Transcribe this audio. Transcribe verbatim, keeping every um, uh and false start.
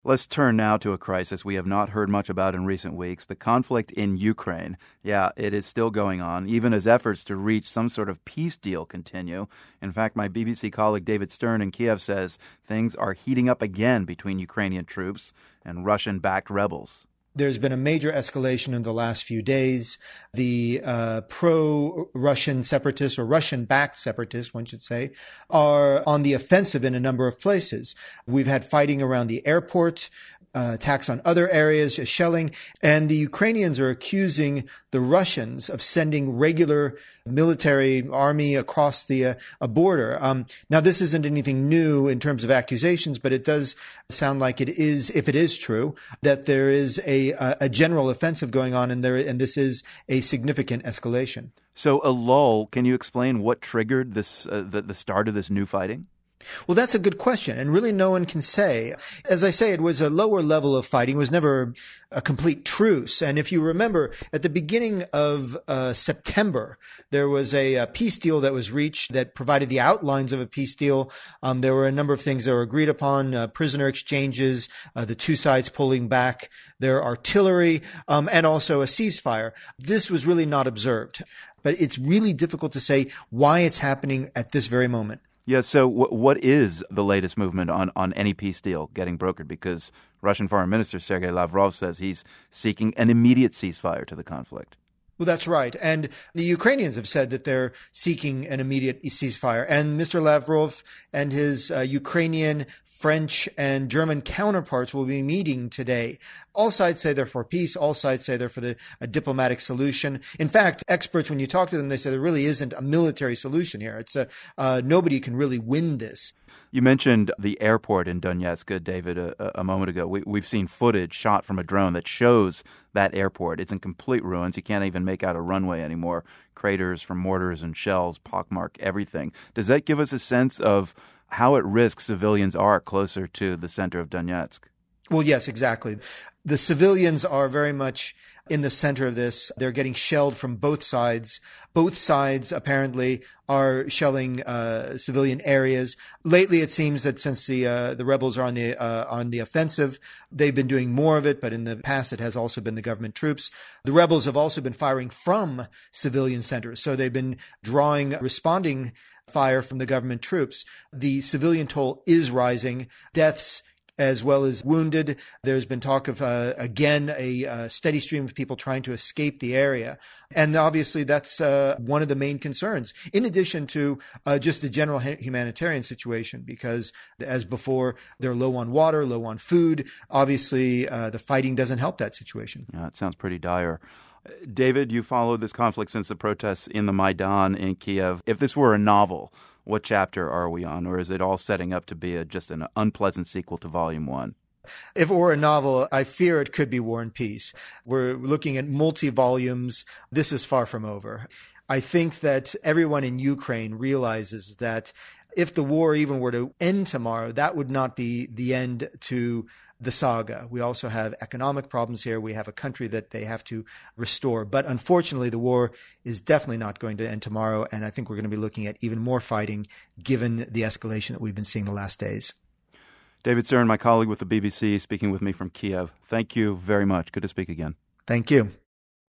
Let's turn now to a crisis we have not heard much about in recent weeks, the conflict in Ukraine. Yeah, it is still going on, even as efforts to reach some sort of peace deal continue. In fact, my B B C colleague David Stern in Kiev says things are heating up again between Ukrainian troops and Russian-backed rebels. There's been a major escalation in the last few days. The uh, pro-Russian separatists, or Russian-backed separatists, one should say, are on the offensive in a number of places. We've had fighting around the airport, uh, attacks on other areas, shelling, and the Ukrainians are accusing the Russians of sending regular military army across the uh, a border. Um, now, this isn't anything new in terms of accusations, but it does sound like it is, if it is true, that there is a a general offensive going on, and there and this is a significant escalation. So, a lull. Can you explain what triggered this uh, the, the start of this new fighting? Well, that's a good question, and really no one can say. As I say, it was a lower level of fighting. It was never a complete truce. And if you remember, at the beginning of uh, September, there was a, a peace deal that was reached that provided the outlines of a peace deal. Um, there were a number of things that were agreed upon, uh, prisoner exchanges, uh, the two sides pulling back their artillery, um, and also a ceasefire. This was really not observed. But it's really difficult to say why it's happening at this very moment. Yeah, so w- what is the latest movement on, on any peace deal getting brokered? Because Russian Foreign Minister Sergei Lavrov says he's seeking an immediate ceasefire to the conflict. Well, that's right. And the Ukrainians have said that they're seeking an immediate ceasefire. And Mister Lavrov and his uh, Ukrainian, French, and German counterparts will be meeting today. All sides say they're for peace. All sides say they're for the, a diplomatic solution. In fact, experts, when you talk to them, they say there really isn't a military solution here. It's a, uh, nobody can really win this. You mentioned the airport in Donetsk, David, a, a moment ago. We, we've seen footage shot from a drone that shows that airport. It's in complete ruins. You can't even make out a runway anymore. Craters from mortars and shells pockmark everything. Does that give us a sense of how at risk civilians are closer to the center of Donetsk? Well, yes, exactly. The civilians are very much in the center of this. They're getting shelled from both sides. Both sides apparently are shelling uh, civilian areas. Lately, it seems that since the uh, the rebels are on the uh, on the offensive, they've been doing more of it. But in the past, it has also been the government troops. The rebels have also been firing from civilian centers, so they've been drawing responding fire from the government troops. The civilian toll is rising. Deaths as well as wounded. There's been talk of, uh, again, a uh, steady stream of people trying to escape the area. And obviously that's uh, one of the main concerns, in addition to uh, just the general humanitarian situation, because as before, they're low on water, low on food. Obviously, uh, the fighting doesn't help that situation. Yeah, it sounds pretty dire. David, you followed this conflict since the protests in the Maidan in Kiev. If this were a novel, what chapter are we on, or is it all setting up to be a, just an unpleasant sequel to Volume One? If it were a novel, I fear it could be War and Peace. We're looking at multi-volumes. This is far from over. I think that everyone in Ukraine realizes that if the war even were to end tomorrow, that would not be the end to the saga. We also have economic problems here. We have a country that they have to restore. But unfortunately, the war is definitely not going to end tomorrow. And I think we're going to be looking at even more fighting given the escalation that we've been seeing the last days. David Stern, my colleague with the B B C, speaking with me from Kiev. Thank you very much. Good to speak again. Thank you.